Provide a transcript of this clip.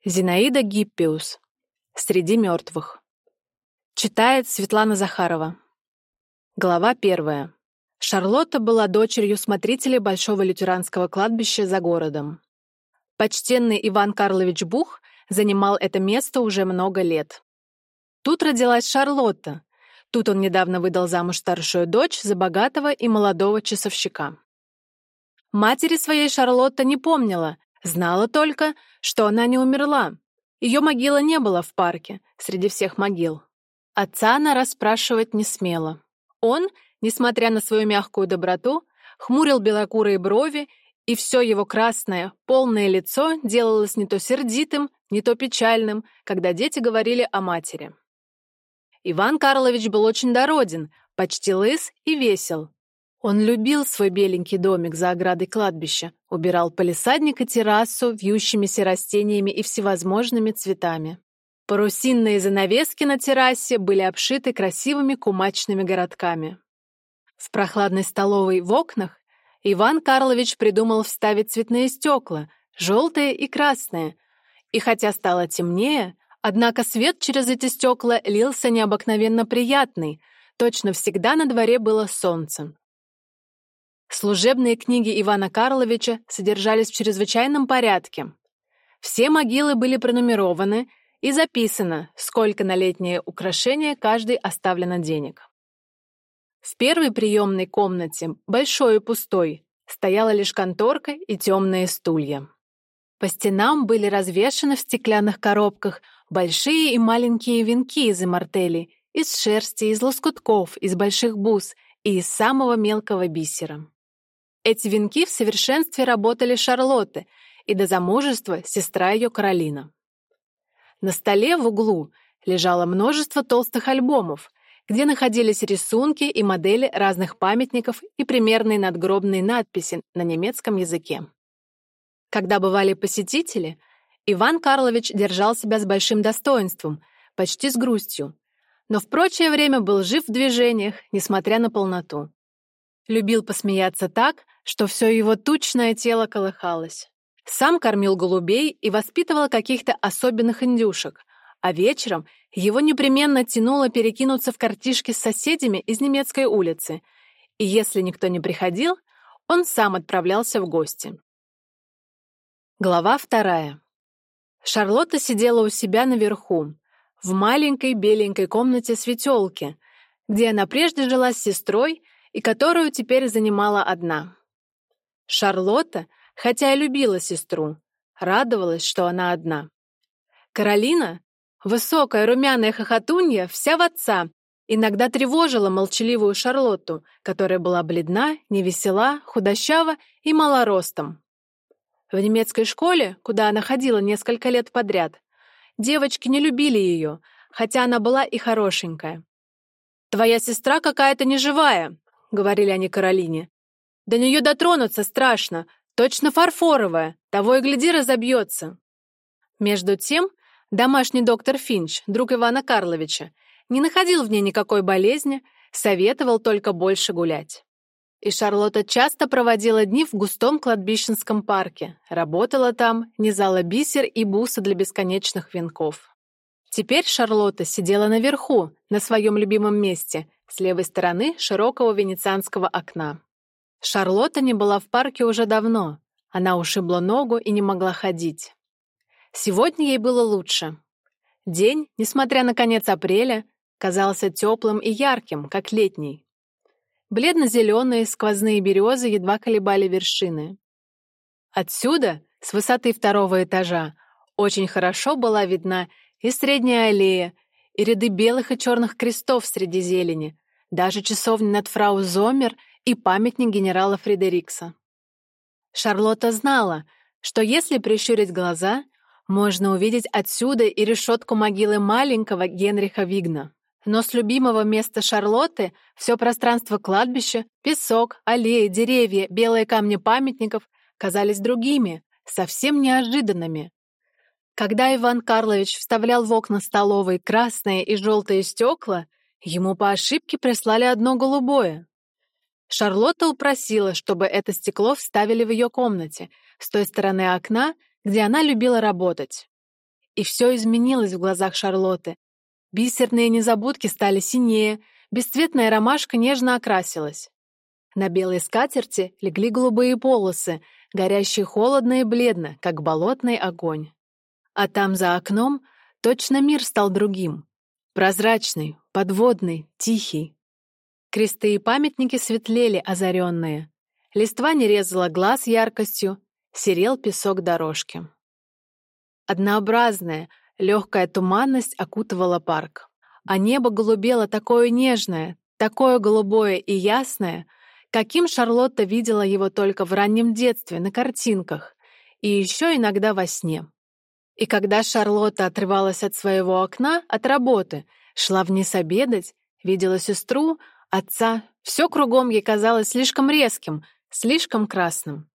Зинаида Гиппиус. Среди мертвых. Читает Светлана Захарова. Глава 1. Шарлотта была дочерью смотрителя Большого лютеранского кладбища за городом. Почтенный Иван Карлович Бух занимал это место уже много лет. Тут родилась Шарлотта. Тут он недавно выдал замуж старшую дочь за богатого и молодого часовщика. Матери своей Шарлотта не помнила, знала только, что она не умерла. Ее могила не была в парке, среди всех могил. Отца она расспрашивать не смела. Он, несмотря на свою мягкую доброту, хмурил белокурые брови, и все его красное, полное лицо делалось не то сердитым, не то печальным, когда дети говорили о матери. Иван Карлович был очень дороден, почти лыс и весел. Он любил свой беленький домик за оградой кладбища, убирал палисадник и террасу вьющимися растениями и всевозможными цветами. Парусинные занавески на террасе были обшиты красивыми кумачными городками. В прохладной столовой в окнах Иван Карлович придумал вставить цветные стекла, желтые и красные. И хотя стало темнее, однако свет через эти стекла лился необыкновенно приятный, точно всегда на дворе было солнце. Служебные книги Ивана Карловича содержались в чрезвычайном порядке. Все могилы были пронумерованы и записано, сколько на летнее украшение каждый оставлено денег. В первой приемной комнате, большой и пустой, стояла лишь конторка и темные стулья. По стенам были развешаны в стеклянных коробках большие и маленькие венки из имартели, из шерсти, из лоскутков, из больших бус и из самого мелкого бисера. Эти венки в совершенстве работали Шарлотты, и до замужества сестра ее Каролина. На столе в углу лежало множество толстых альбомов, где находились рисунки и модели разных памятников и примерные надгробные надписи на немецком языке. Когда бывали посетители, Иван Карлович держал себя с большим достоинством, почти с грустью, но в прочее время был жив в движениях, несмотря на полноту. Любил посмеяться так, что все его тучное тело колыхалось. Сам кормил голубей и воспитывал каких-то особенных индюшек, а вечером его непременно тянуло перекинуться в картишки с соседями из немецкой улицы, и если никто не приходил, он сам отправлялся в гости. Глава 2. Шарлотта сидела у себя наверху, в маленькой беленькой комнате светелки, где она прежде жила с сестрой и которую теперь занимала одна. Шарлотта, хотя и любила сестру, радовалась, что она одна. Каролина, высокая румяная хохотунья, вся в отца, иногда тревожила молчаливую Шарлотту, которая была бледна, невесела, худощава и малоростом. В немецкой школе, куда она ходила несколько лет подряд, девочки не любили ее, хотя она была и хорошенькая. «Твоя сестра какая-то неживая», — говорили они Каролине. «До нее дотронуться страшно, точно фарфоровая, того и гляди разобьется». Между тем, домашний доктор Финч, друг Ивана Карловича, не находил в ней никакой болезни, советовал только больше гулять. И Шарлотта часто проводила дни в густом кладбищенском парке, работала там, низала бисер и бусы для бесконечных венков. Теперь Шарлотта сидела наверху, на своем любимом месте, с левой стороны широкого венецианского окна. Шарлотта не была в парке уже давно, она ушибла ногу и не могла ходить. Сегодня ей было лучше. День, несмотря на конец апреля, казался теплым и ярким, как летний. Бледно-зеленые сквозные березы едва колебали вершины. Отсюда, с высоты 2-го этажа, очень хорошо была видна и средняя аллея, и ряды белых и черных крестов среди зелени, даже часовня над фрау Зоммер и памятник генерала Фредерикса. Шарлотта знала, что если прищурить глаза, можно увидеть отсюда и решетку могилы маленького Генриха Вигна. Но с любимого места Шарлотты все пространство кладбища, песок, аллеи, деревья, белые камни памятников казались другими, совсем неожиданными. Когда Иван Карлович вставлял в окна столовой красные и желтые стекла, ему по ошибке прислали одно голубое. Шарлотта упросила, чтобы это стекло вставили в ее комнате, с той стороны окна, где она любила работать. И все изменилось в глазах Шарлотты. Бисерные незабудки стали синее, бесцветная ромашка нежно окрасилась. На белой скатерти легли голубые полосы, горящие холодно и бледно, как болотный огонь. А там за окном точно мир стал другим. Прозрачный, подводный, тихий. Кресты и памятники светлели, озаренные. Листва не резала глаз яркостью, серел песок дорожки. Однообразная, легкая туманность окутывала парк. А небо голубело такое нежное, такое голубое и ясное, каким Шарлотта видела его только в раннем детстве, на картинках, и еще иногда во сне. И когда Шарлотта отрывалась от своего окна, от работы, шла вниз обедать, видела сестру, отца, все кругом ей казалось слишком резким, слишком красным.